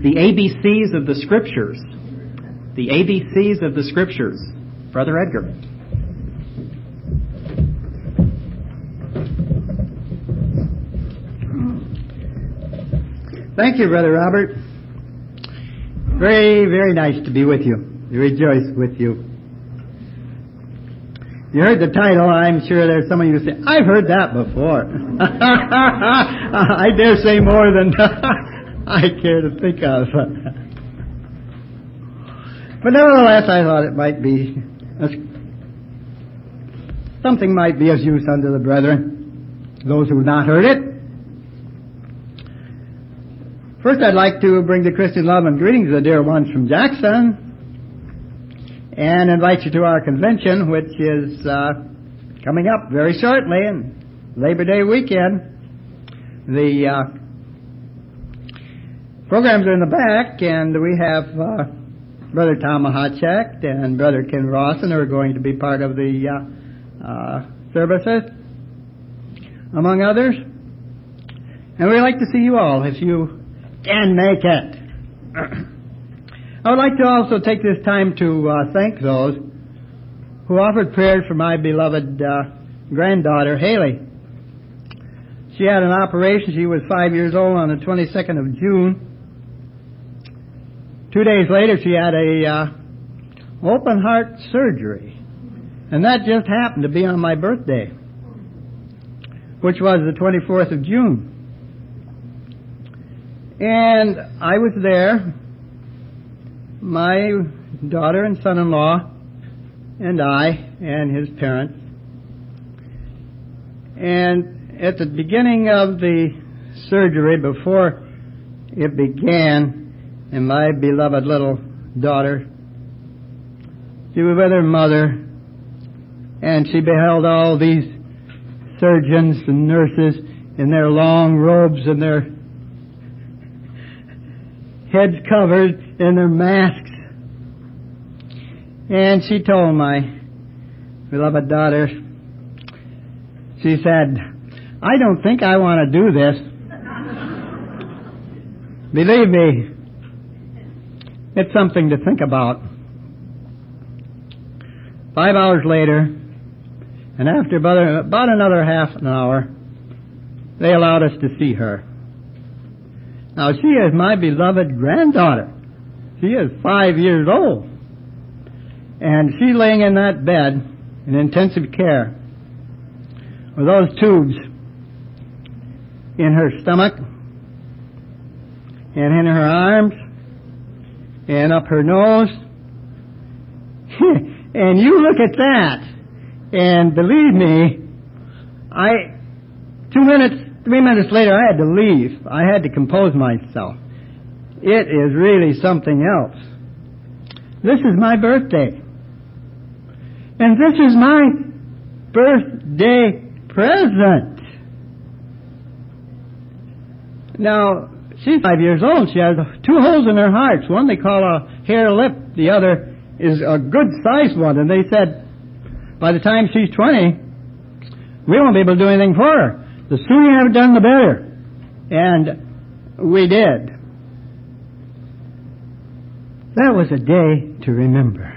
The ABCs of the Scriptures. The ABCs of the Scriptures. Brother Edgar. Thank you, Brother Robert. Very, very nice to be with you. We rejoice with you. You heard the title. I'm sure there's some of you who say, I've heard that before. I dare say more than I care to think of. But nevertheless, I thought it might be, something might be of use unto the brethren, those who have not heard it. First, I'd like to bring the Christian love and greetings of the dear ones from Jackson and invite you to our convention, which is coming up very shortly, in Labor Day weekend. The programs are in the back, and we have Brother Tom Mahachek and Brother Ken Rawson are going to be part of the services, among others. And we'd like to see you all if you can make it. I would like to also take this time to thank those who offered prayers for my beloved granddaughter, Haley. She had an operation. She was 5 years old on the 22nd of June. 2 days later, she had a open heart surgery. And that just happened to be on my birthday, which was the 24th of June. And I was there, my daughter and son-in-law, and I, and his parents. And at the beginning of the surgery, before it began, and my beloved little daughter, she was with her mother, and she beheld all these surgeons and nurses in their long robes and their heads covered in their masks. And she told my beloved daughter, she said, I don't think I want to do this. Believe me, it's something to think about. 5 hours later, and after about another half an hour, they allowed us to see her. Now, she is my beloved granddaughter. She is 5 years old. And she's laying in that bed in intensive care with those tubes in her stomach and in her arms and up her nose. And you look at that, and believe me, 3 minutes later, I had to leave. I had to compose myself. It is really something else. This is my birthday. And this is my birthday present. Now, she's 5 years old. She has 2 holes in her heart. One they call a hair lip. The other is a good-sized one. And they said, by the time she's 20, we won't be able to do anything for her. The sooner you have it done, the better. And we did. That was a day to remember.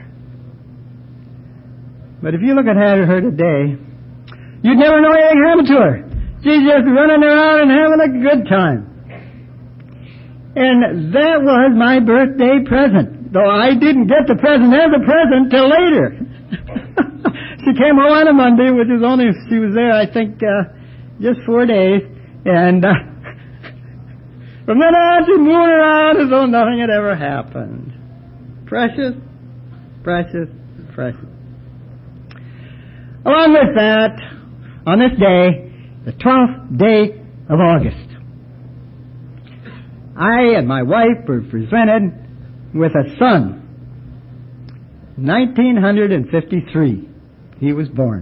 But if you look at her today, you'd never know anything happened to her. She's just running around and having a good time. And that was my birthday present. Though I didn't get the present as a present till later. She came home on a Monday, which is only, she was there, I think, just 4 days, and from then on she moved around as though nothing had ever happened. Precious, precious, precious. Along with that, on this day, the 12th day of August, I and my wife were presented with a son. 1953, he was born.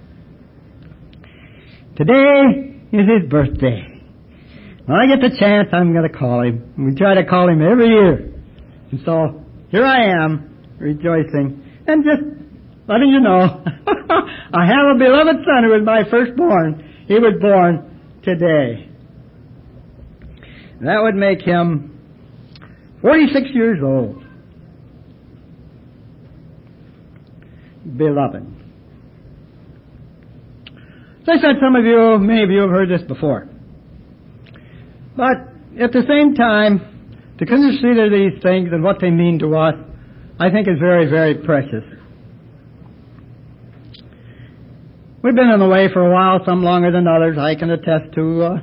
Today is his birthday. When I get the chance, I'm going to call him. We try to call him every year. And so, here I am, rejoicing, and just letting you know, I have a beloved son who was my firstborn. He was born today. That would make him 46 years old. Beloved. As I said, many of you have heard this before. But at the same time, to consider these things and what they mean to us, I think is very, very precious. We've been on the way for a while, some longer than others. I can attest to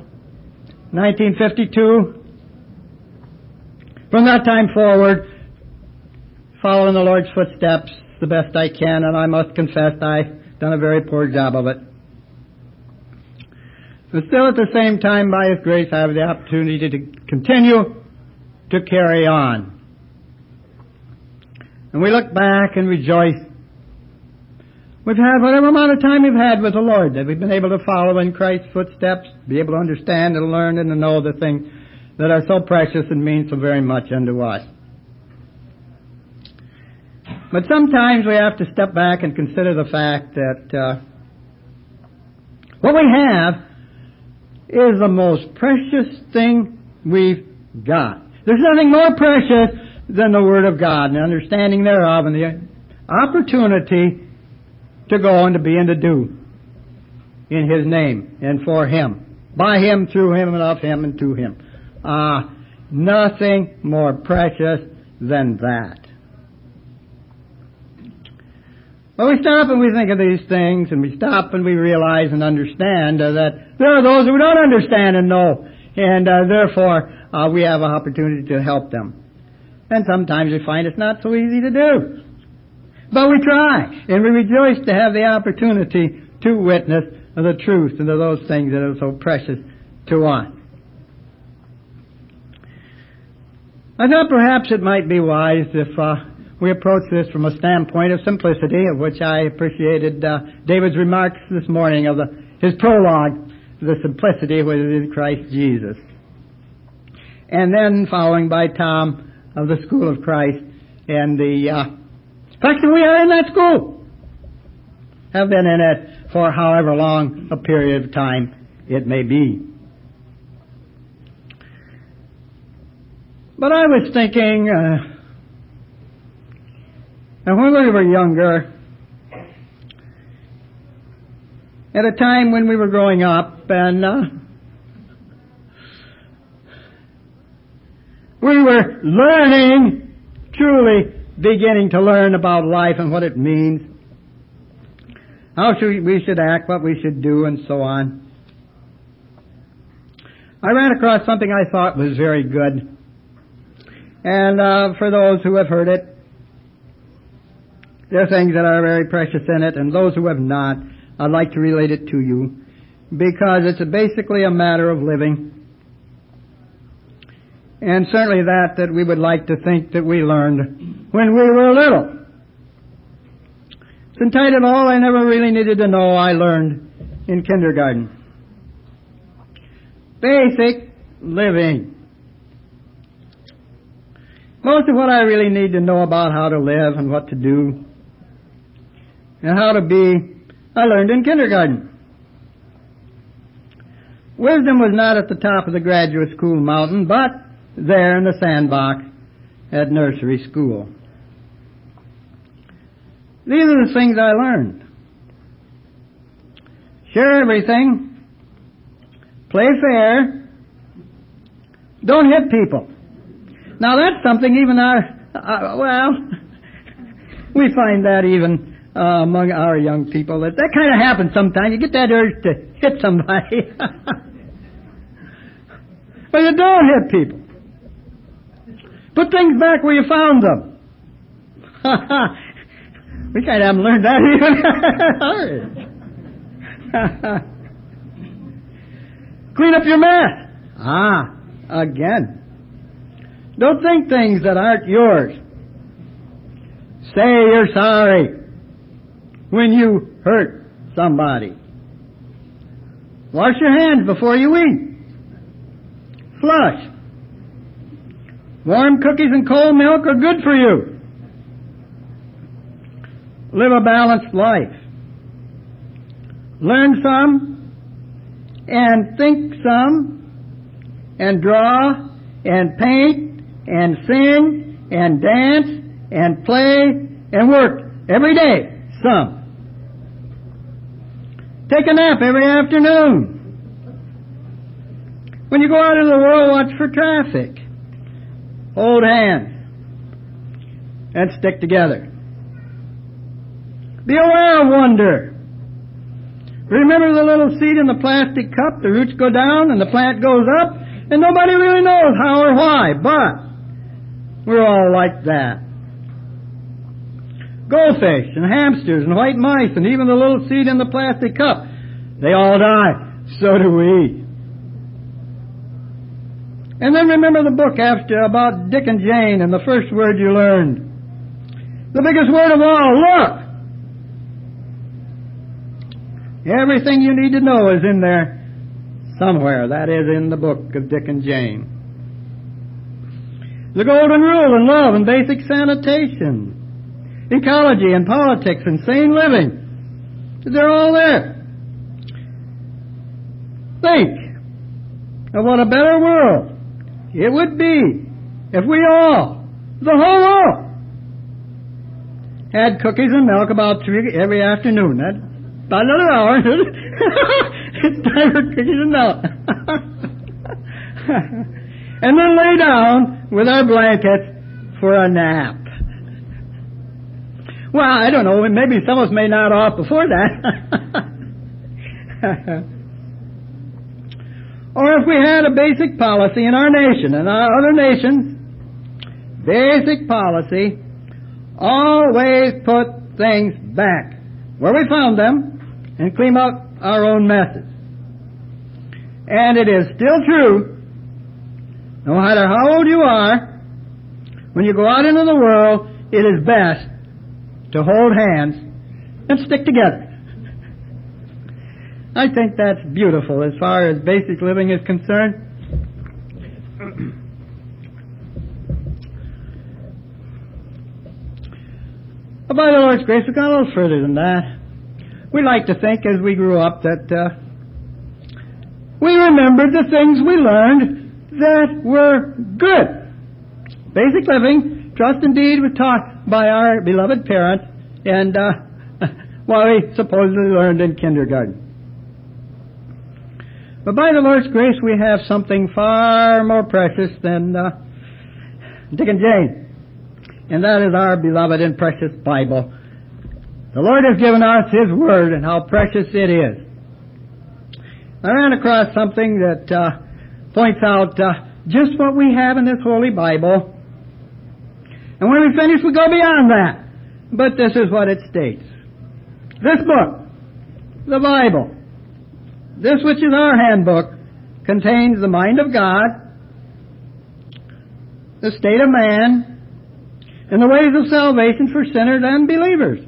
1952. From that time forward, following the Lord's footsteps the best I can, and I must confess I've done a very poor job of it. But still at the same time, by His grace, I have the opportunity to continue to carry on. And we look back and rejoice. We've had whatever amount of time we've had with the Lord, that we've been able to follow in Christ's footsteps, be able to understand and learn and to know the things that are so precious and mean so very much unto us. But sometimes we have to step back and consider the fact that what we have is the most precious thing we've got. There's nothing more precious than the Word of God and the understanding thereof and the opportunity to go and to be and to do in His name and for Him, by Him, through Him, and of Him, and to Him. Nothing more precious than that. Well, we stop and we think of these things, and we stop and we realize and understand that there are those who don't understand and know, and therefore we have an opportunity to help them. And sometimes we find it's not so easy to do. But we try, and we rejoice to have the opportunity to witness the truth and to those things that are so precious to us. I thought perhaps it might be wise if we approach this from a standpoint of simplicity, of which I appreciated David's remarks this morning of his prologue, the simplicity which is in Christ Jesus. And then following by Tom of the School of Christ and the fact that we are in that school, have been in it for however long a period of time it may be. But I was thinking, that when we were younger, at a time when we were growing up, and we were learning, truly beginning to learn about life and what it means, how we should act, what we should do, and so on. I ran across something I thought was very good. And for those who have heard it, there are things that are very precious in it, and those who have not, I'd like to relate it to you, because it's basically a matter of living. And certainly that we would like to think that we learned when we were little. It's entitled, All I Never Really Needed to Know I Learned in Kindergarten. Basic living. Most of what I really need to know about how to live and what to do and how to be, I learned in kindergarten. Wisdom was not at the top of the graduate school mountain, but there in the sandbox at nursery school. These are the things I learned. Share everything. Play fair. Don't hit people. Now that's something even we find that even among our young people, that kind of happens sometimes. You get that urge to hit somebody. But you don't hit people. Put things back where you found them. We kind of haven't learned that even. Clean up your mess. Again. Don't think things that aren't yours. Say you're sorry when you hurt somebody. Wash your hands before you eat. Flush. Warm cookies and cold milk are good for you. Live a balanced life. Learn some and think some and draw and paint and sing and dance and play and work every day, some. Take a nap every afternoon. When you go out into the world, watch for traffic. Hold hands and stick together. Be aware of wonder. Remember the little seed in the plastic cup? The roots go down and the plant goes up, and nobody really knows how or why, but we're all like that. Goldfish and hamsters and white mice and even the little seed in the plastic cup, they all die. So do we. And then remember the book about Dick and Jane and the first word you learned. The biggest word of all, look! Everything you need to know is in there somewhere. That is in the book of Dick and Jane. The golden rule in love and basic sanitation, ecology and politics and sane living. They're all there. Think of what a better world it would be if we all, the whole world, had cookies and milk about 3 every afternoon. That's about another hour. It's time for cookies and milk. And then lay down with our blankets for a nap. Well, I don't know, maybe some of us may nod off before that. Or if we had a basic policy in our nation and our other nations, basic policy, always put things back where we found them and clean up our own messes. And it is still true, no matter how old you are, when you go out into the world, it is best to hold hands and stick together. I think that's beautiful as far as basic living is concerned. But by the Lord's grace, we've gone a little further than that. We like to think as we grew up that we remembered the things we learned that were good. Basic living, trust and deed, was taught by our beloved parents and what we supposedly learned in kindergarten. But by the Lord's grace, we have something far more precious than Dick and Jane. And that is our beloved and precious Bible. The Lord has given us His Word, and how precious it is. I ran across something that points out just what we have in this Holy Bible. And when we finish, we go beyond that. But this is what it states. This book, the Bible, this which is our handbook, contains the mind of God, the state of man, and the ways of salvation for sinners and believers.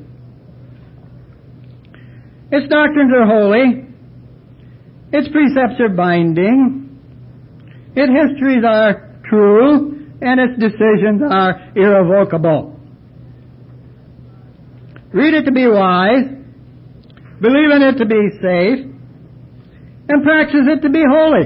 Its doctrines are holy. Its precepts are binding. Its histories are true. And its decisions are irrevocable. Read it to be wise. Believe in it to be safe. And practice it to be holy.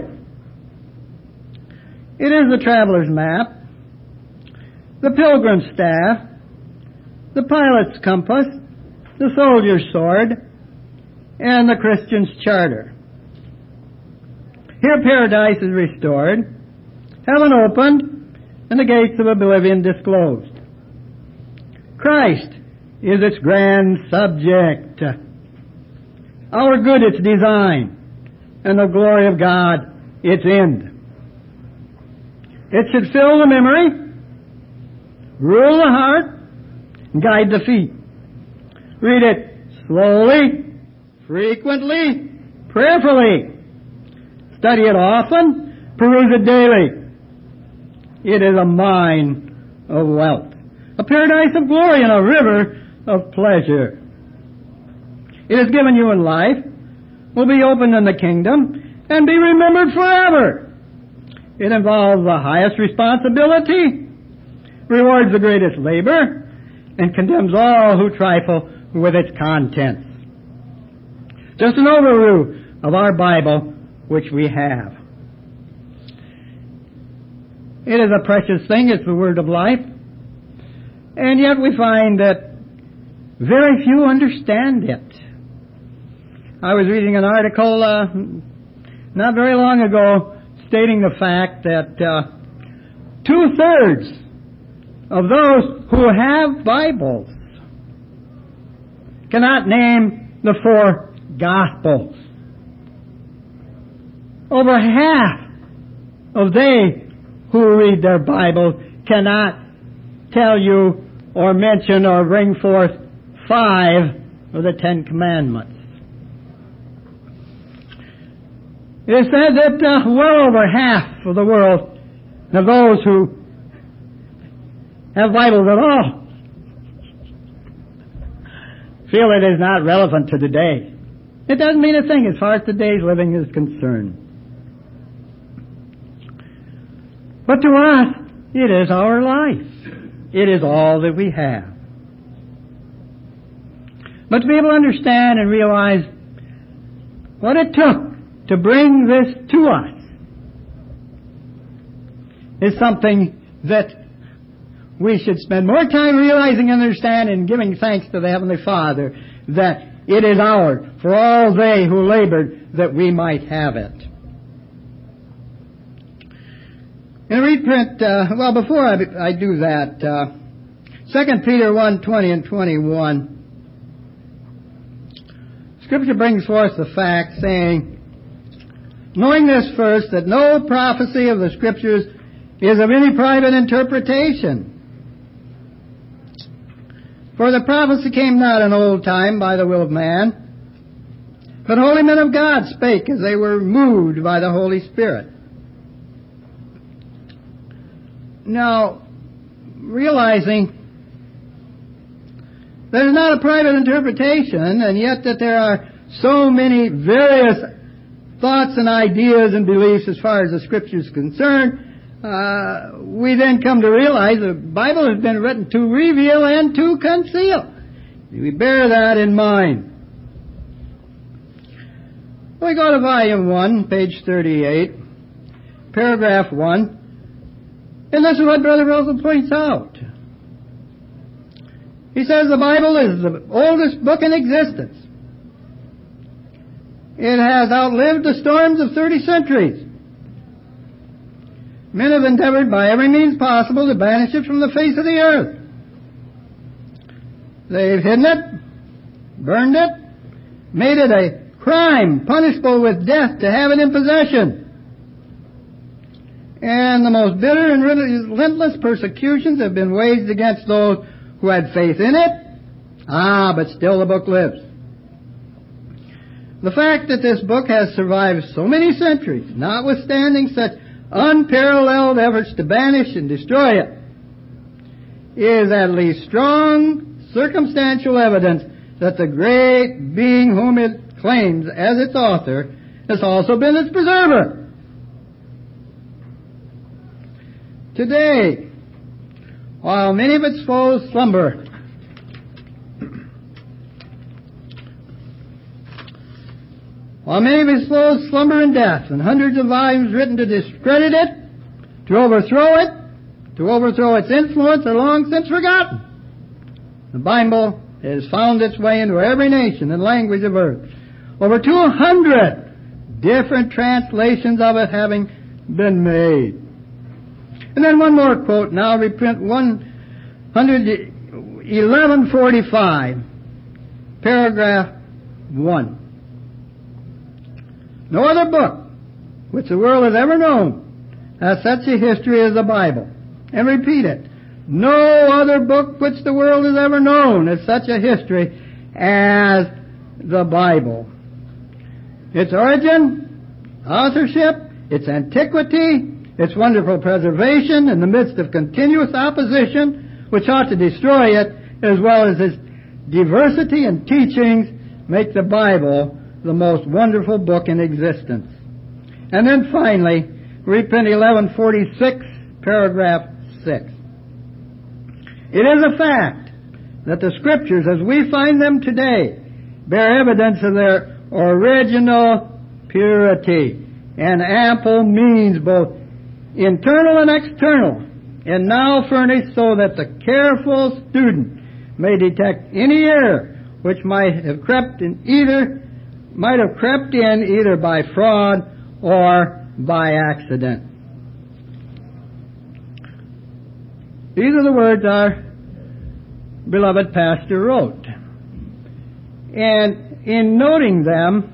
It is the traveler's map, the pilgrim's staff, the pilot's compass, the soldier's sword, and the Christian's charter. Here paradise is restored, heaven opened, and the gates of oblivion disclosed. Christ is its grand subject, our good its design, and the glory of God its end. It should fill the memory, rule the heart, and guide the feet. Read it slowly, frequently, prayerfully. Study it often, peruse it daily. It is a mine of wealth, a paradise of glory, and a river of pleasure. It is given you in life, will be opened in the kingdom, and be remembered forever. It involves the highest responsibility, rewards the greatest labor, and condemns all who trifle with its contents. Just an overview of our Bible, which we have. It is a precious thing. It's the word of life. And yet we find that very few understand it. I was reading an article not very long ago stating the fact that 2/3 of those who have Bibles cannot name the 4 Gospels. Over half of they who read their Bible cannot tell you or mention or bring forth 5 of the 10 Commandments. It is said that well over half of the world of those who have Bibles at all feel it is not relevant to today. It doesn't mean a thing as far as today's living is concerned. But to us, it is our life. It is all that we have. But to be able to understand and realize what it took to bring this to us is something that we should spend more time realizing and understanding and giving thanks to the Heavenly Father that it is ours for all they who labored that we might have it. In a reprint, before I do that, 2 Peter 1:20 and 21, Scripture brings forth the fact saying, knowing this first, that no prophecy of the Scriptures is of any private interpretation. For the prophecy came not in old time by the will of man, but holy men of God spake as they were moved by the Holy Spirit. Now, realizing that it's not a private interpretation, and yet that there are so many various thoughts and ideas and beliefs as far as the Scripture is concerned, we then come to realize the Bible has been written to reveal and to conceal. We bear that in mind. We go to volume 1, page 38, paragraph 1, and this is what Brother Russell points out. He says the Bible is the oldest book in existence. It has outlived the storms of 30 centuries. Men have endeavored by every means possible to banish it from the face of the earth. They've hidden it, burned it, made it a crime punishable with death to have it in possession. And the most bitter and relentless persecutions have been waged against those who had faith in it. But still the book lives. The fact that this book has survived so many centuries, notwithstanding such unparalleled efforts to banish and destroy it, is at least strong circumstantial evidence that the great being whom it claims as its author has also been its preserver. Today, while many of its foes slumber, in death, and hundreds of volumes written to discredit it, to overthrow its influence, are long since forgotten, the Bible has found its way into every nation and language of earth. Over 200 different translations of it having been made. And then one more quote now, reprint 1145, paragraph 1. No other book which the world has ever known has such a history as the Bible. And repeat it. No other book which the world has ever known has such a history as the Bible. Its origin, authorship, its antiquity, its wonderful preservation in the midst of continuous opposition, which ought to destroy it, as well as its diversity and teachings, make the Bible the most wonderful book in existence. And then finally, reprint 1146, paragraph 6. It is a fact that the Scriptures, as we find them today, bear evidence of their original purity and ample means both internal and external, and now furnished so that the careful student may detect any error which might have crept in either by fraud or by accident. These are the words our beloved pastor wrote. And in noting them,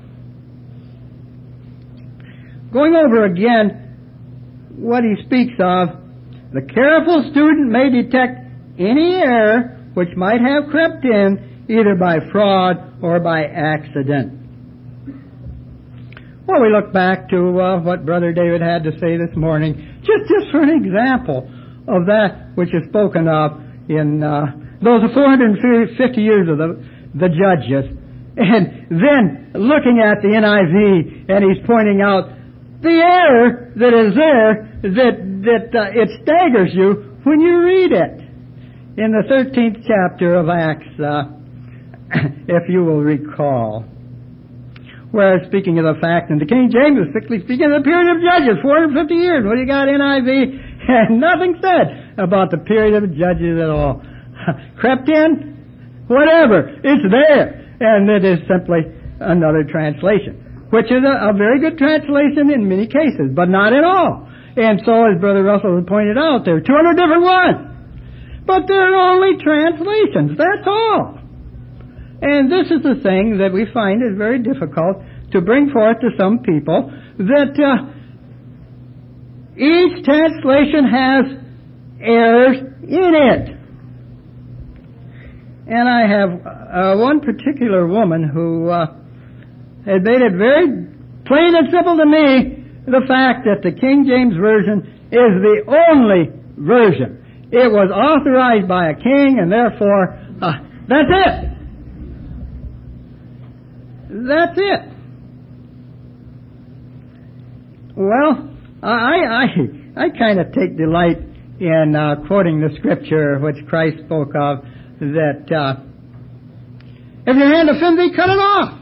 going over again what he speaks of, the careful student may detect any error which might have crept in either by fraud or by accident. Well, we look back to what Brother David had to say this morning, just for an example of that which is spoken of in those 450 years of the Judges. And then looking at the NIV, and he's pointing out the error that is there, that it staggers you when you read it. In the 13th chapter of Acts, if you will recall, where speaking of the fact, and the King James was strictly speaking of the period of Judges, 450 years. What do you got, NIV? And nothing said about the period of the Judges at all. Crept in? Whatever. It's there. And it is simply another translation, which is a very good translation in many cases, but not in all. And so, as Brother Russell has pointed out, there are 200 different ones. But they're only translations. That's all. And this is the thing that we find is very difficult to bring forth to some people, that each translation has errors in it. And I have one particular woman who had made it very plain and simple to me the fact that the King James Version is the only version. It was authorized by a king, and therefore, that's it. That's it. Well, I kind of take delight in quoting the scripture which Christ spoke of, that if your hand offend thee, cut it off.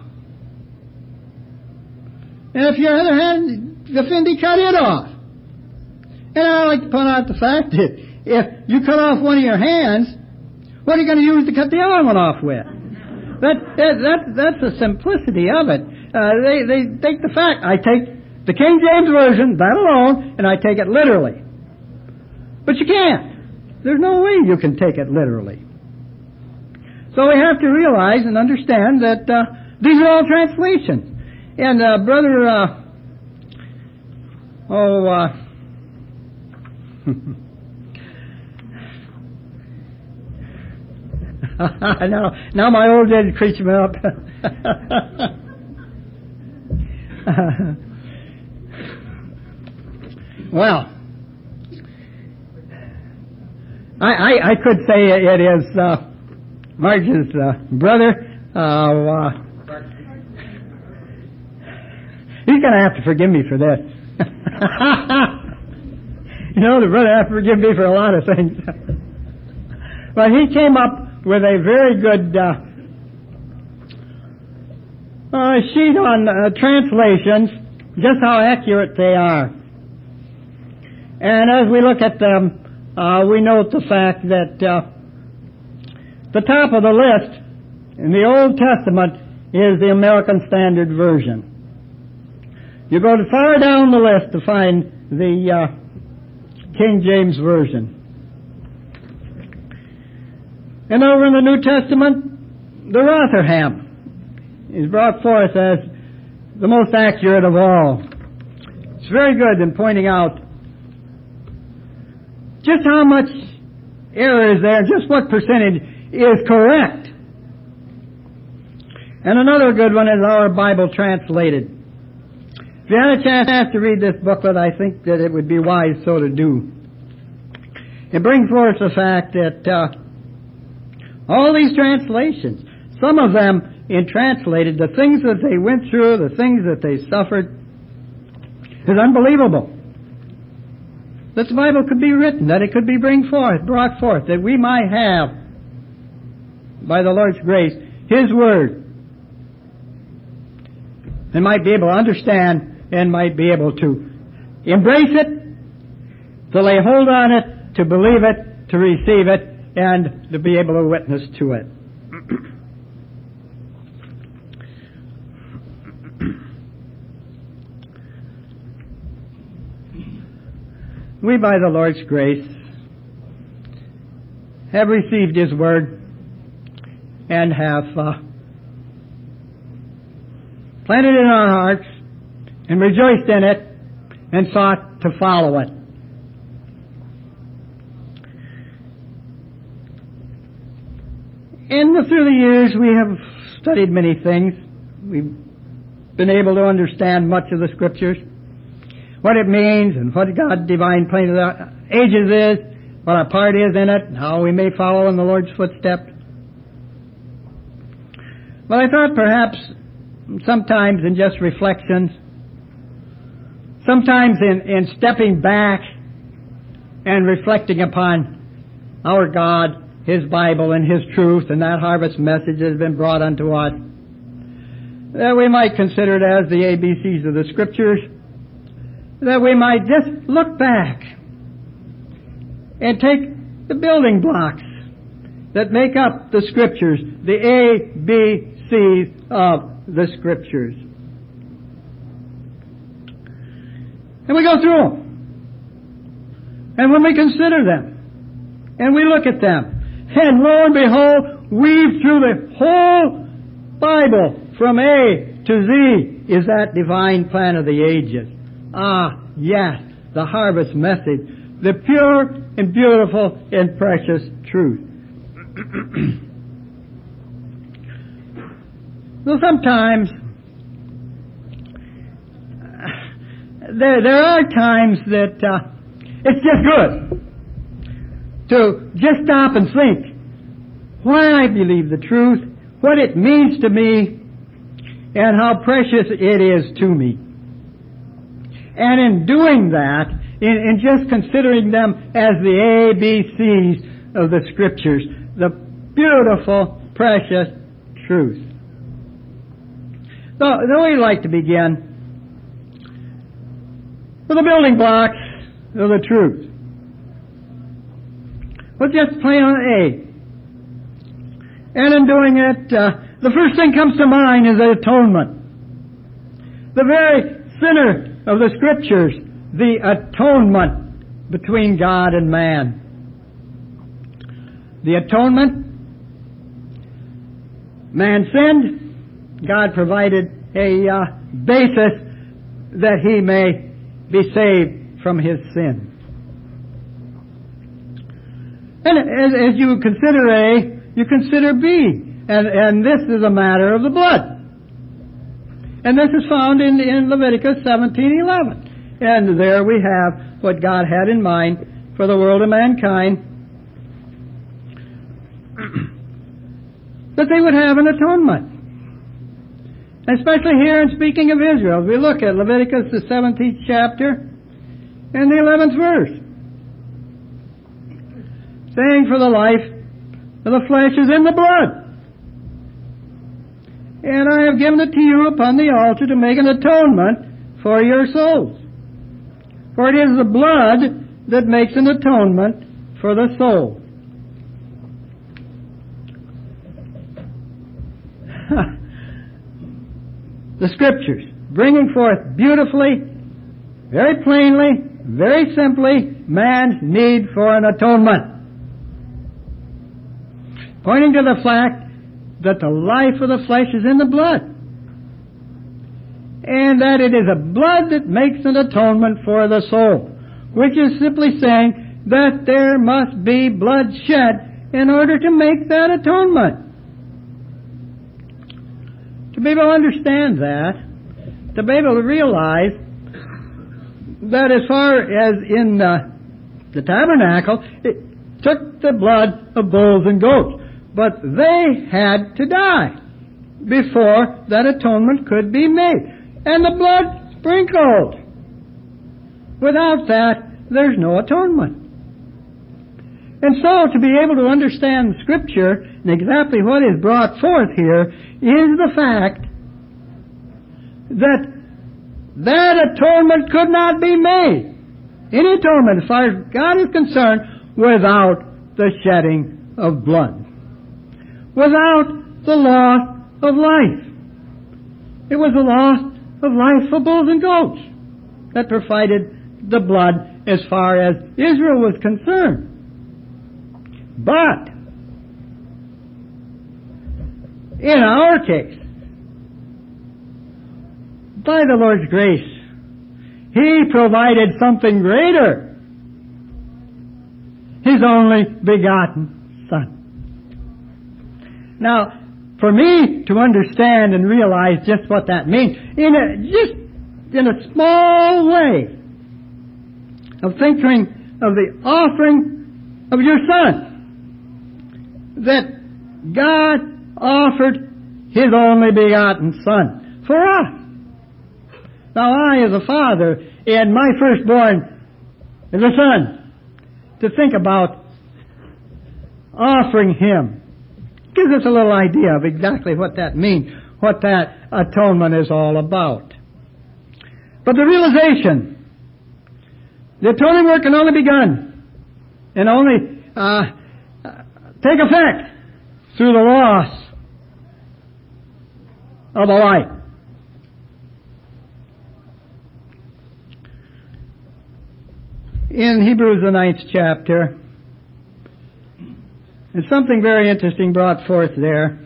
And if your other hand offend thee, cut it off. And I like to point out the fact that if you cut off one of your hands, what are you going to use to cut the other one off with? That's the simplicity of it. They take the fact. I take the King James Version, that alone, and I take it literally. But you can't. There's no way you can take it literally. So we have to realize and understand that these are all translations. And now my old age creeps me up. Well, I could say it is Marge's brother. He's going to have to forgive me for this. You know, the brother has to forgive me for a lot of things. But he came up with a very good sheet on translations, just how accurate they are. And as we look at them, we note the fact that the top of the list in the Old Testament is the American Standard Version. You go far down the list to find the King James Version. And over in the New Testament, the Rotherham is brought forth as the most accurate of all. It's very good in pointing out just how much error is there, just what percentage is correct. And another good one is Our Bible Translated. If you had a chance to read this booklet, I think that it would be wise so to do. It brings forth the fact that all these translations, some of them in translated, the things that they went through, the things that they suffered, is unbelievable. That the Bible could be written, that it could be brought forth, that we might have, by the Lord's grace, His Word, and might be able to understand and might be able to embrace it to lay hold on it, to believe it, to receive it, and to be able to witness to it. We, by the Lord's grace, have received His Word and have planted it in our hearts and rejoiced in it and sought to follow it. And through the years we have studied many things. We've been able to understand much of the Scriptures, what it means and what God's divine plan of the ages is, what our part is in it, and how we may follow in the Lord's footsteps. But I thought perhaps sometimes in just reflections, sometimes in stepping back and reflecting upon our God, His Bible, and His truth, and that harvest message that has been brought unto us, that we might consider it as the ABCs of the Scriptures, that we might just look back and take the building blocks that make up the Scriptures, the ABCs of the Scriptures. And we go through them. And when we consider them, and we look at them, and lo and behold, weave through the whole Bible from A to Z is that divine plan of the ages. Ah, yes, the harvest message, the pure and beautiful and precious truth. So sometimes there are times that it's just good to just stop and think why I believe the truth, what it means to me, and how precious it is to me. And in doing that, in just considering them as the ABCs of the Scriptures, the beautiful, precious truth. So we'd like to begin with the building blocks of the truth. We'll just play on A. And in doing it, the first thing comes to mind is atonement. The very center of the Scriptures, the atonement between God and man. The atonement, man sinned, God provided a basis that he may be saved from his sin. And as you consider A, you consider B. And this is a matter of the blood. And this is found in Leviticus 17:11. And there we have what God had in mind for the world of mankind, that they would have an atonement. Especially here in speaking of Israel. We look at Leviticus the 17th chapter and the 11th verse. Saying, for the life of the flesh is in the blood. And I have given it to you upon the altar to make an atonement for your souls. For it is the blood that makes an atonement for the soul. The Scriptures, bringing forth beautifully, very plainly, very simply, man's need for an atonement. Pointing to the fact that the life of the flesh is in the blood. And that it is a blood that makes an atonement for the soul. Which is simply saying that there must be blood shed in order to make that atonement. To be able to understand that, to be able to realize that as far as in the tabernacle, it took the blood of bulls and goats. But they had to die before that atonement could be made. And the blood sprinkled. Without that, there's no atonement. And so, to be able to understand Scripture and exactly what is brought forth here is the fact that that atonement could not be made any atonement, as far as God is concerned, without the shedding of blood, without the loss of life. It was the loss of life for bulls and goats that provided the blood as far as Israel was concerned. But in our case, by the Lord's grace, He provided something greater. His only begotten Son. Now, for me to understand and realize just what that means, in a small way of thinking of the offering of your Son, that God offered His only begotten Son for us. Now I, as a father, and my firstborn is a son, to think about offering Him gives us a little idea of exactly what that means, what that atonement is all about. But the realization, the atoning work can only be begun and only take effect through the loss of a life. In Hebrews, the 9th chapter, there's something very interesting brought forth there.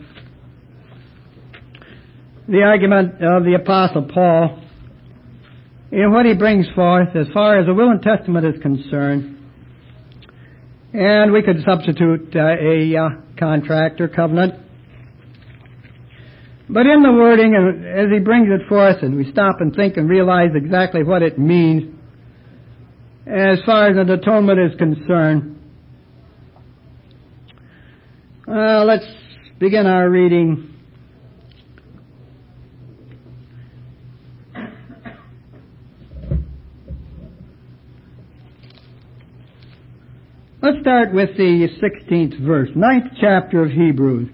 The argument of the Apostle Paul in what he brings forth as far as the will and testament is concerned. And we could substitute a contract or covenant. But in the wording, as he brings it forth, and we stop and think and realize exactly what it means as far as an atonement is concerned, let's begin our reading. Let's start with the 16th verse, 9th chapter of Hebrews.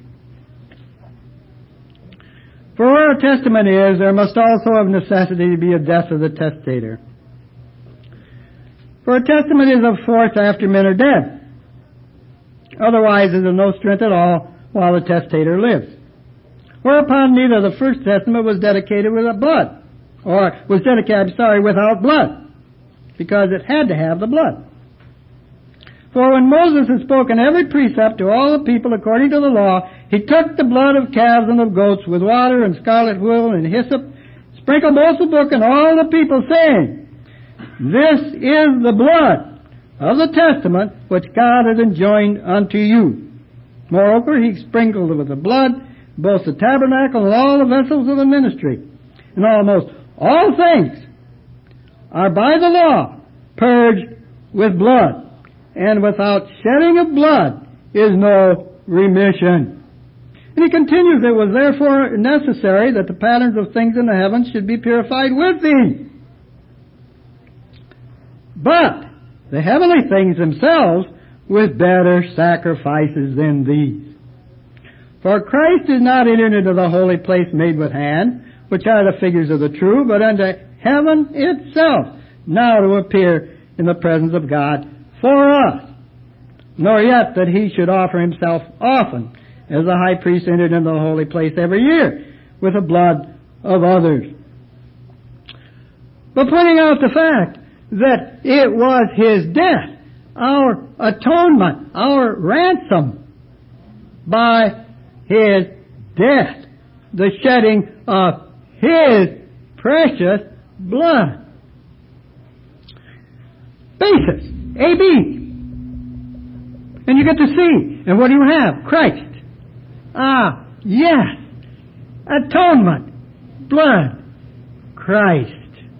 For where a testament is, there must also of necessity be a death of the testator. For a testament is of force after men are dead. Otherwise is of no strength at all while the testator lives. Whereupon neither the first testament was dedicated without blood, without blood, because it had to have the blood. For when Moses had spoken every precept to all the people according to the law, he took the blood of calves and of goats with water and scarlet wool and hyssop, sprinkled both the book and all the people, saying, This is the blood of the testament which God has enjoined unto you. Moreover, he sprinkled with the blood both the tabernacle and all the vessels of the ministry. And almost all things are by the law purged with blood. And without shedding of blood is no remission. And he continues, it was therefore necessary that the patterns of things in the heavens should be purified with these. But the heavenly things themselves with better sacrifices than these. For Christ is not entered into the holy place made with hand, which are the figures of the true, but unto heaven itself, now to appear in the presence of God for us, nor yet that he should offer himself often, as the high priest entered into the holy place every year, with the blood of others. But pointing out the fact that it was his death, our atonement, our ransom, by his death, the shedding of his precious blood. Basis. A-B. And you get to see. And what do you have? Christ. Ah, yes. Atonement. Blood. Christ.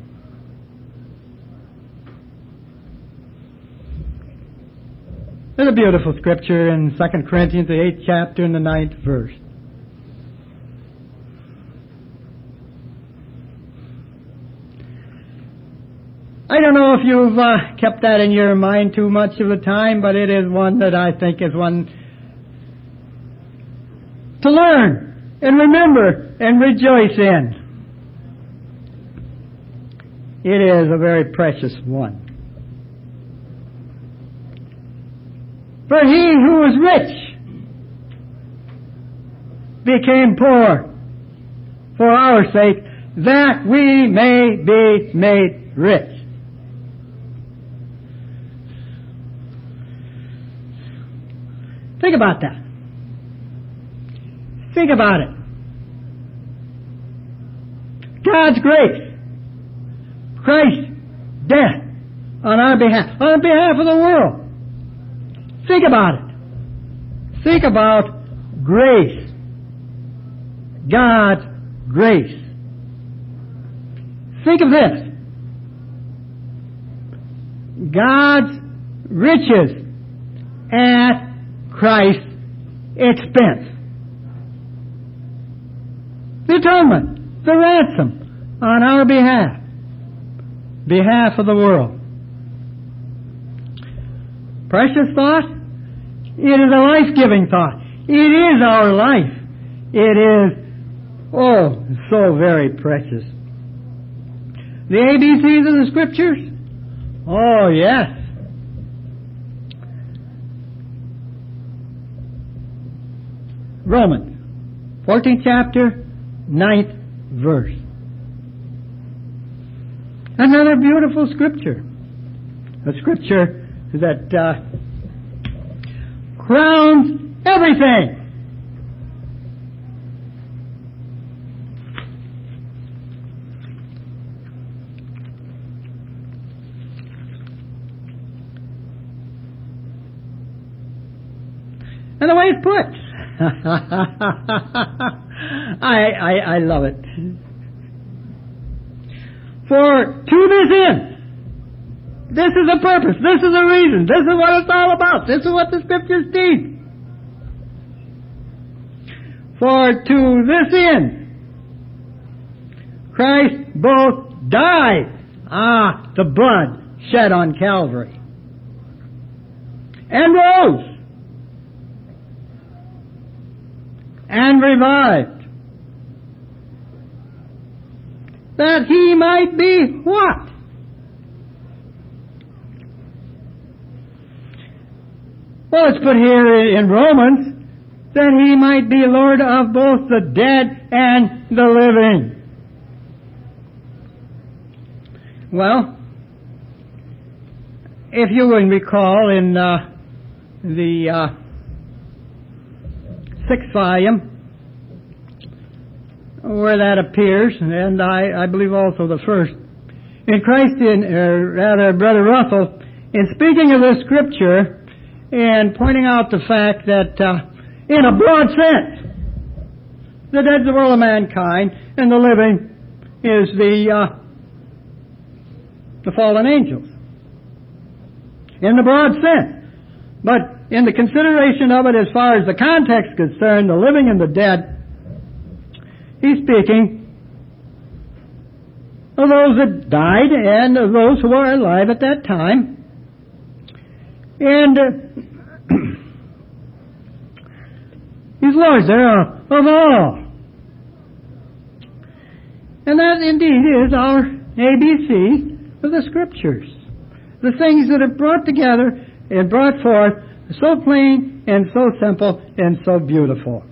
There's a beautiful scripture in 2 Corinthians, the 8th chapter and the 9th verse. I don't know if you've kept that in your mind too much of the time, but it is one that I think is one to learn and remember and rejoice in. It is a very precious one. For he who was rich became poor for our sake, that we may be made rich. Think about that. Think about it. God's grace, Christ's death on our behalf of the world. Think about it. Think about grace. God's grace. Think of this. God's riches at Christ's expense. The atonement, the ransom on our behalf of the world. Precious thought? It is a life-giving thought. It is our life. It is, so very precious. The ABCs of the Scriptures? Oh, yes. Romans, 14th chapter, 9th verse. Another beautiful Scripture. A Scripture that crowns everything. And the way it's put. I love it. For to this end, this is the purpose, this is the reason, this is what it's all about, this is what the Scriptures teach. For to this end, Christ both died, the blood shed on Calvary, and rose, and revived, that he might be what? Well, it's put here in Romans, that he might be Lord of both the dead and the living. Well, if you would recall in the 6th volume, where that appears, and I believe also the first, in Christ, Brother Russell, in speaking of this Scripture, and pointing out the fact that, in a broad sense, the dead's the world of mankind, and the living is the fallen angels. In the broad sense. But in the consideration of it as far as the context is concerned, the living and the dead, he's speaking of those that died and of those who are alive at that time. And he's Lord there of all. And that indeed is our ABC of the Scriptures. The things that are brought together and brought forth so plain and so simple and so beautiful.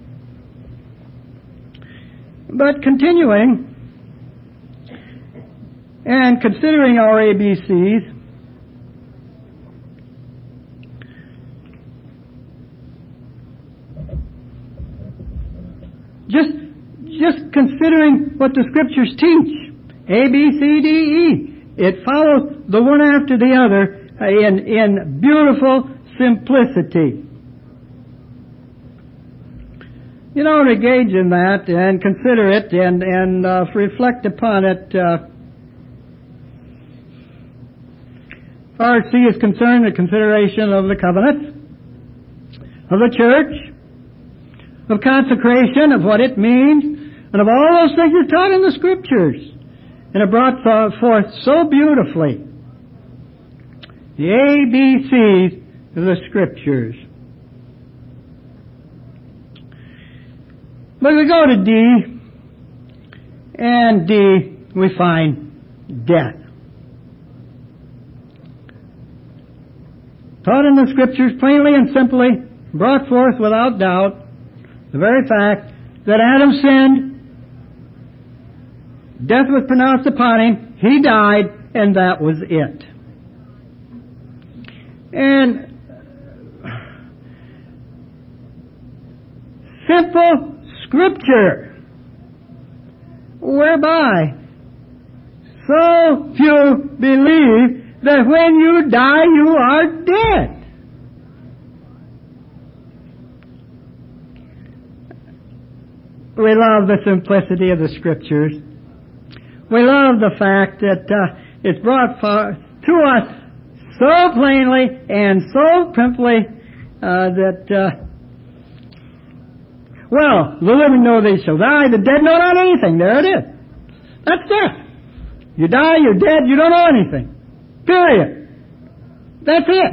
But continuing and considering our ABCs, just considering what the Scriptures teach, A, B, C, D, E, it follows the one after the other in beautiful simplicity. You know, to gauge in that and consider it and reflect upon it, far as C is concerned, the consideration of the covenant, of the church, of consecration, of what it means, and of all those things are taught in the Scriptures, and are brought forth so beautifully. The ABCs of the Scriptures. But we go to D, and D, we find death. taught in the Scriptures plainly and simply, brought forth without doubt the very fact that Adam sinned, death was pronounced upon him, he died, and that was it. And simple Scripture, whereby so few believe that when you die you are dead. We love the simplicity of the Scriptures. We love the fact that it's brought to us so plainly and so simply that, well, the living know they shall die, the dead know not anything. There it is. That's death. You die, you're dead, you don't know anything. Period. That's it.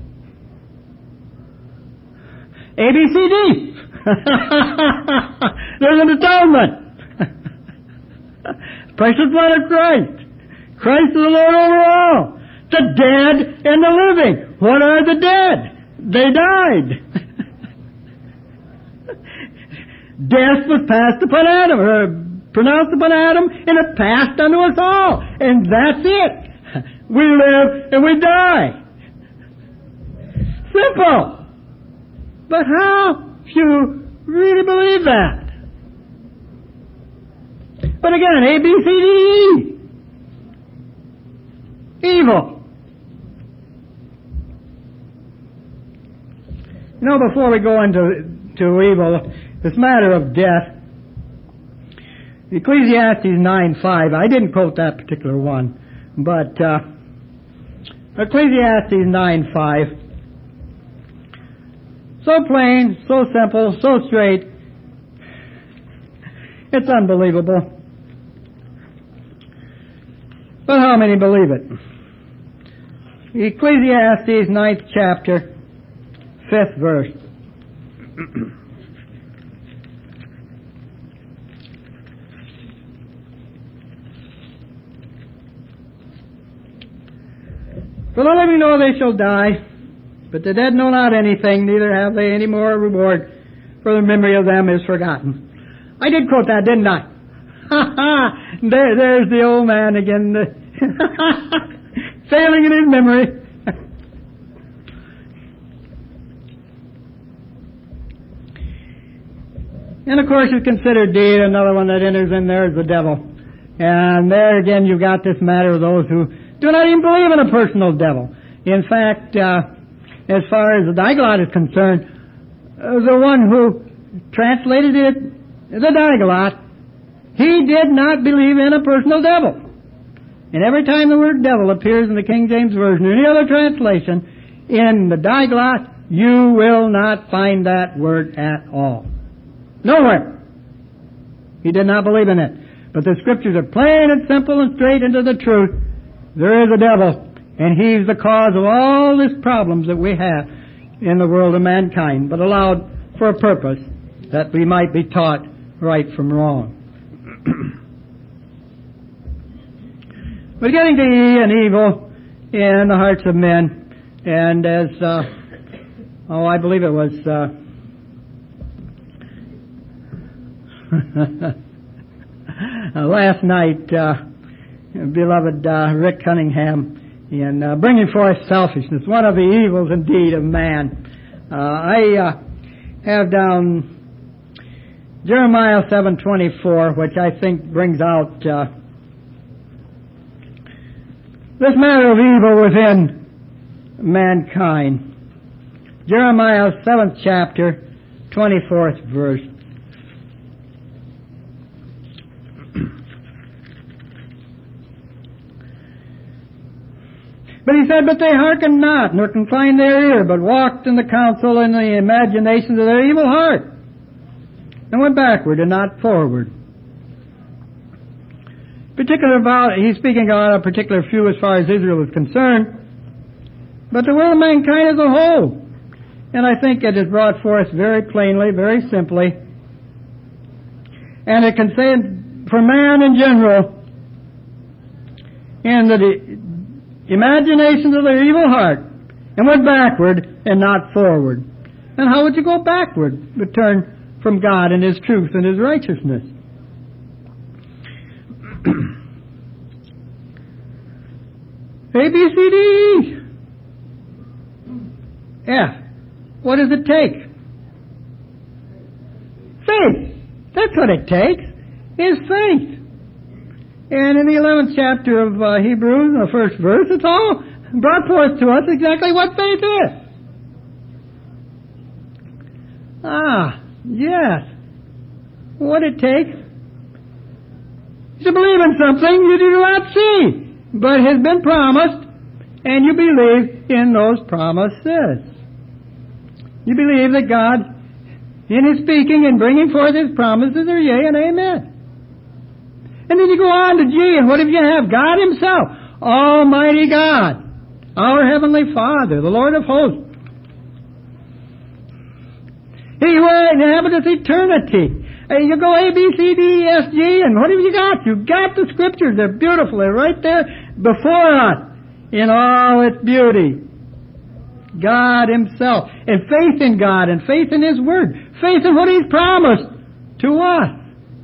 ABCD. There's an atonement. Precious blood of Christ. Christ is the Lord over all. The dead and the living. What are the dead? They died. Death was passed upon Adam, or pronounced upon Adam, and it passed unto us all. And that's it. We live and we die. Simple. But how few really believe that? But again, A, B, C, D, E. Evil. You know, before we go into evil, this matter of death, Ecclesiastes 9:5, I didn't quote that particular one, but Ecclesiastes 9:5, so plain, so simple, so straight, it's unbelievable. But how many believe it? Ecclesiastes 9th chapter, 5th verse. For the living know they shall die, but the dead know not anything, neither have they any more reward, for the memory of them is forgotten. I did quote that, didn't I? Ha ha! There's the old man again, failing in his memory. And of course, you consider deed, another one that enters in there is the devil. And there again, you've got this matter of those who do not even believe in a personal devil. In fact, as far as the Diaglot is concerned, the one who translated it, the Diaglot, he did not believe in a personal devil. And every time the word devil appears in the King James Version or any other translation, in the Diaglot, you will not find that word at all. Nowhere. He did not believe in it. But the Scriptures are plain and simple and straight into the truth. There is a devil, and he's the cause of all these problems that we have in the world of mankind, but allowed for a purpose, that we might be taught right from wrong. But getting to E and evil in the hearts of men, and as, I believe it was, last night, beloved Rick Cunningham, in bringing forth selfishness, one of the evils indeed of man. I have down Jeremiah 7:24, which I think brings out this matter of evil within mankind. Jeremiah 7th chapter, 24th verse. But he said, but they hearkened not, nor inclined their ear, but walked in the counsel and the imaginations of their evil heart, and went backward and not forward. He's speaking about a particular few as far as Israel is concerned, but the world of mankind as a whole. And I think it is brought forth very plainly, very simply, and it can say for man in general, in the imaginations of their evil heart, and went backward and not forward. And how would you go backward? But turn from God and His truth and His righteousness. A, B, C, D, E. F. What does it take? Faith. That's what it takes, is faith. And in the 11th chapter of Hebrews, the first verse, it's all brought forth to us exactly what faith is. Yes. What it takes is to believe in something you do not see, but has been promised, and you believe in those promises. You believe that God, in His speaking and bringing forth His promises, are yea and amen. And then you go on to G, and what if you have? God Himself, Almighty God, our Heavenly Father, the Lord of hosts. He who inhabiteth eternity. You go A, B, C, D, E, F, G, and what have you got? You've got the Scriptures. They're beautiful. They're right there before us in all its beauty. God Himself. And faith in God and faith in His Word. Faith in what He's promised to us.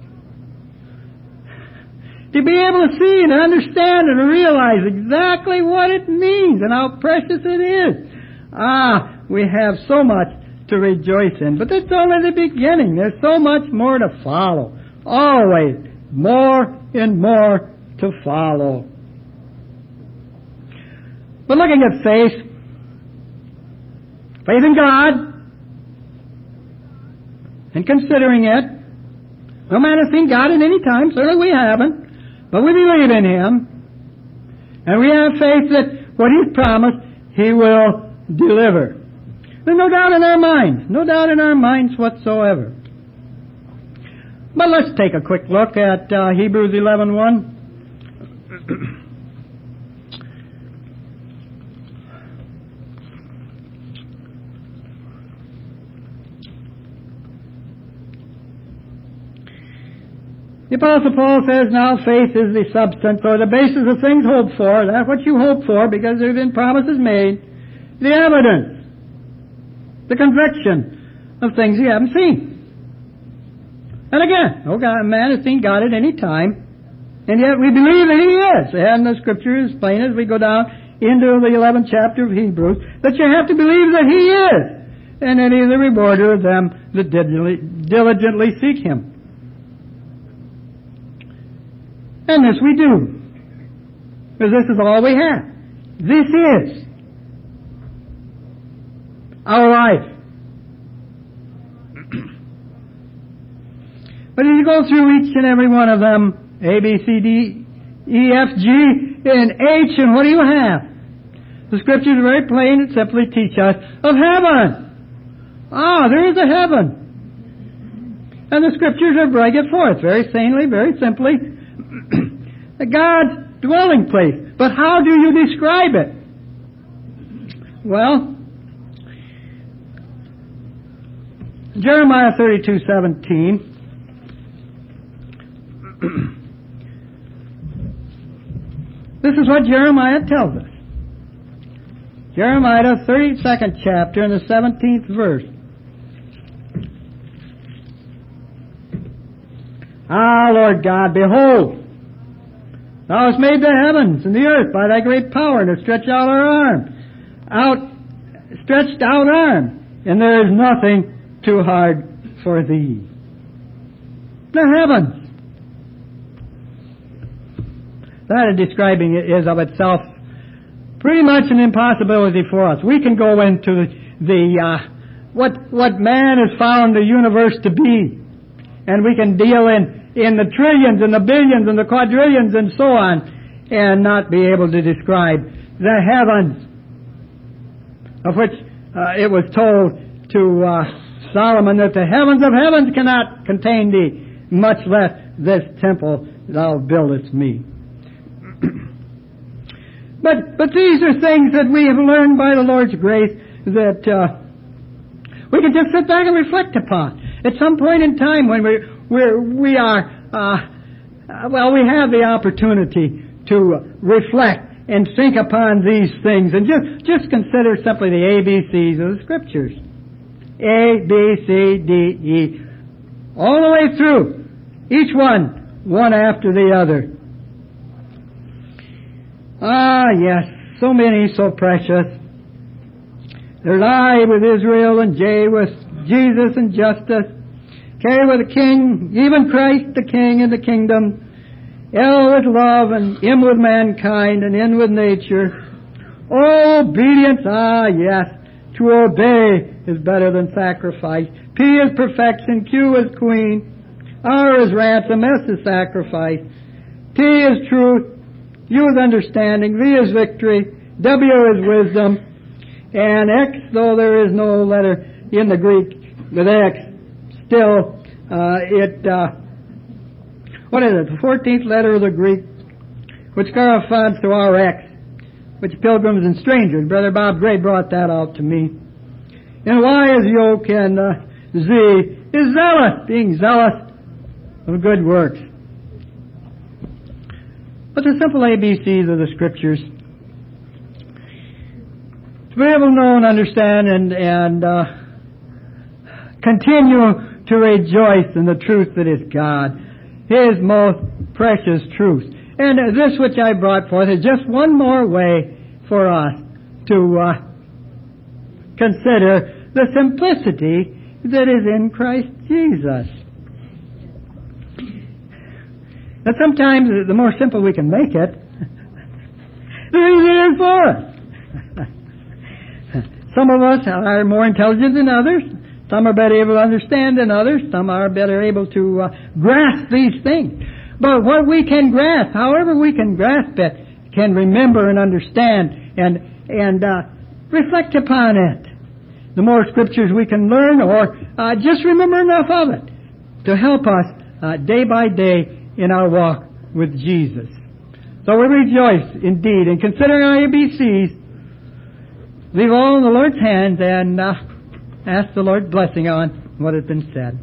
To be able to see and understand and realize exactly what it means and how precious it is. We have so much to rejoice in. But that's only the beginning. There's so much more to follow. Always more and more to follow. But looking at faith in God, and considering it, no man has seen God at any time, certainly we haven't, but we believe in Him, and we have faith that what He's promised, He will deliver. There's no doubt in our minds whatsoever. But let's take a quick look at Hebrews 11:1. The Apostle Paul says, now faith is the substance or the basis of things hoped for. That's what you hope for because there have been promises made. The evidence, the conviction of things you haven't seen. And again, no man has seen God at any time, and yet we believe that He is. And the Scripture is plain as we go down into the 11th chapter of Hebrews, that you have to believe that He is, and that He is the rewarder of them that diligently seek Him. And this we do. Because this is all we have. This is our life. But as you go through each and every one of them, A, B, C, D, E, F, G, and H, and what do you have? The Scriptures are very plain and simply teach us of heaven. There is a heaven. And the Scriptures are bring it forth very sanely, very simply. God's dwelling place. But how do you describe it? Well, Jeremiah 32:17. This is what Jeremiah tells us. Jeremiah 32nd chapter and the 17th verse. Lord God, behold, Thou hast made the heavens and the earth by Thy great power, and hast stretched out arm, and there is nothing too hard for Thee. The heavens. That describing it is of itself pretty much an impossibility for us. We can go into what man has found the universe to be, and we can deal in the trillions and the billions and the quadrillions and so on, and not be able to describe the heavens, of which it was told to Solomon that the heavens of heavens cannot contain Thee, much less this temple Thou buildest me. But these are things that we have learned by the Lord's grace that we can just sit back and reflect upon. At some point in time when we have the opportunity to reflect and think upon these things and just consider simply the ABCs of the Scriptures. A, B, C, D, E. All the way through. Each one after the other. Ah, yes, so many, so precious. There's I with Israel, and J with Jesus and justice. K with the King, even Christ the King and the kingdom. L with love, and M with mankind, and N with nature. Obedience, ah, yes, to obey is better than sacrifice. P is perfection, Q is queen, R is ransom, S is sacrifice. T is truth, U is understanding, V is victory, W is wisdom, and X, though there is no letter in the Greek with X, still what is it, the 14th letter of the Greek, which corresponds to our X, which pilgrims and strangers. Brother Bob Gray brought that out to me. And Y is yoke, and Z is zealous, being zealous of good works. But the simple ABCs of the Scriptures, to be able to know and understand and continue to rejoice in the truth that is God, His most precious truth. And this which I brought forth is just one more way for us to consider the simplicity that is in Christ Jesus. And sometimes the more simple we can make it, the easier it is for us. Some of us are more intelligent than others. Some are better able to understand than others. Some are better able to grasp these things. But what we can grasp, however we can grasp it, can remember and understand and reflect upon it. The more Scriptures we can learn, or just remember enough of it to help us day by day in our walk with Jesus. So we rejoice indeed in considering our ABCs. Leave all in the Lord's hands and ask the Lord's blessing on what has been said.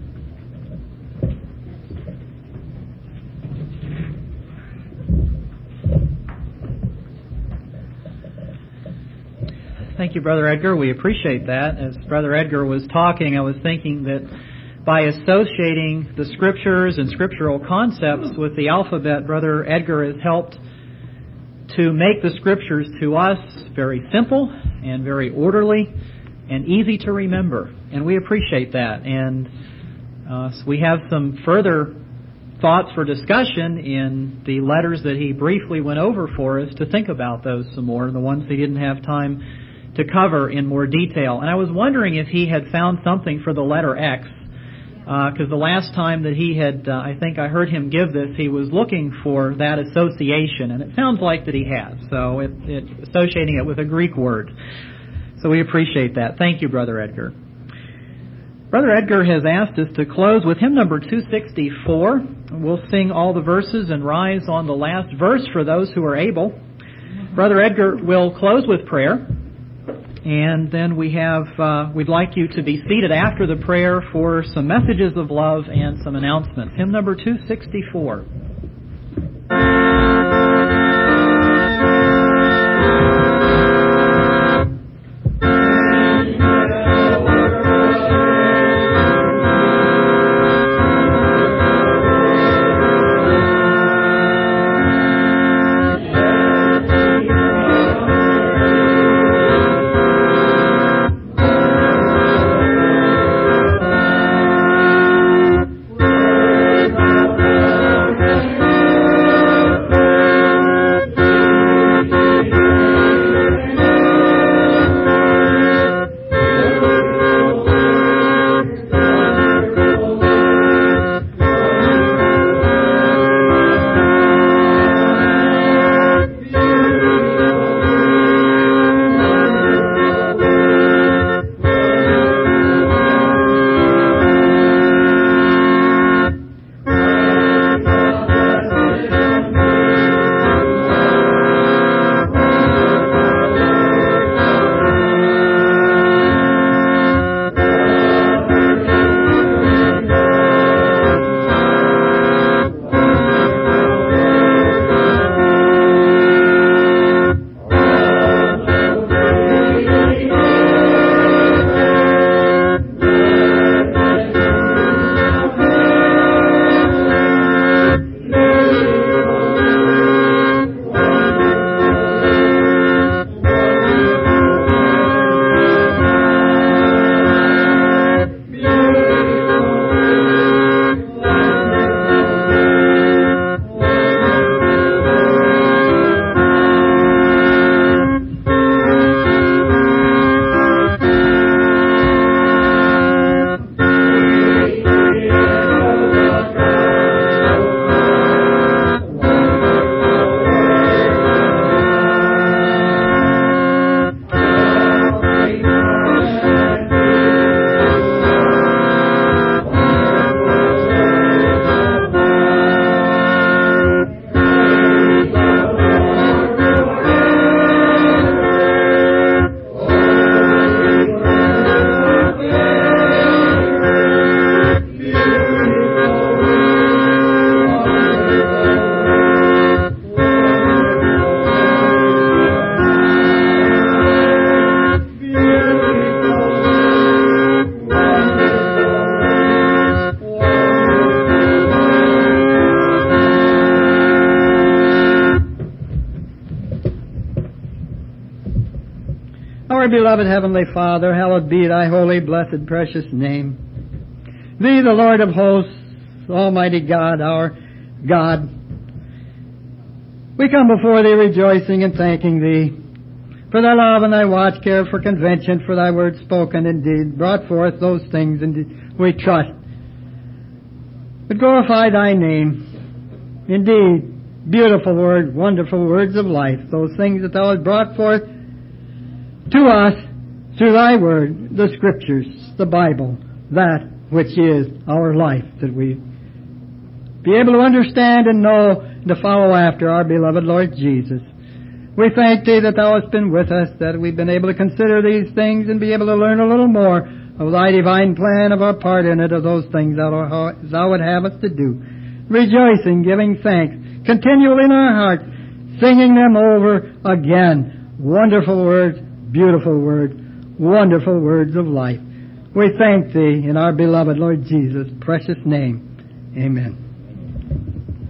Thank you, Brother Edgar. We appreciate that. As Brother Edgar was talking, I was thinking that by associating the Scriptures and scriptural concepts with the alphabet, Brother Edgar has helped to make the Scriptures to us very simple and very orderly and easy to remember. And we appreciate that. And so we have some further thoughts for discussion in the letters that he briefly went over for us to think about those some more, the ones he didn't have time to cover in more detail. And I was wondering if he had found something for the letter X, because the last time that he had, I think I heard him give this, he was looking for that association, and it sounds like that he has. So associating it with a Greek word. So we appreciate that. Thank you, Brother Edgar. Brother Edgar has asked us to close with hymn number 264. We'll sing all the verses and rise on the last verse for those who are able. Brother Edgar will close with prayer. And then we'd like you to be seated after the prayer for some messages of love and some announcements. Hymn number 264. beloved Heavenly Father, hallowed be thy holy, blessed, precious name. Thee, the Lord of hosts, Almighty God, our God, we come before thee rejoicing and thanking thee for thy love and thy watch care, for convention, for thy word spoken indeed, brought forth those things indeed we trust. But glorify thy name. Indeed, beautiful word, wonderful words of life, those things that thou hast brought forth to us through thy word, the Scriptures, the Bible, that which is our life, that we be able to understand and know and to follow after our beloved Lord Jesus. We thank thee that thou hast been with us, that we've been able to consider these things and be able to learn a little more of thy divine plan, of our part in it, of those things thou would have us to do. Rejoicing, giving thanks, continually in our hearts, singing them over again. Wonderful words, beautiful words, wonderful words of life. We thank thee in our beloved Lord Jesus' precious name. Amen.